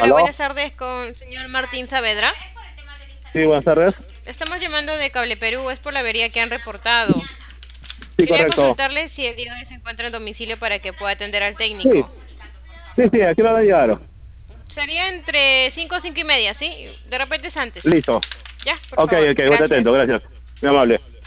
Hola, ¿Aló? buenas tardes con el señor Martín Saavedra. Sí, buenas tardes. Estamos llamando de Cable Perú, es por la avería que han reportado. Sí, Quería correcto. consultarle si el día de hoy se encuentra en domicilio para que pueda atender al Sí, técnico. sí, aquí lo van a llegar. Sería entre 5 o 5 y media, ¿sí? De repente es antes. Listo. Ya, por Ok, favor. ok, voy Gracias. atento, gracias. Muy amable.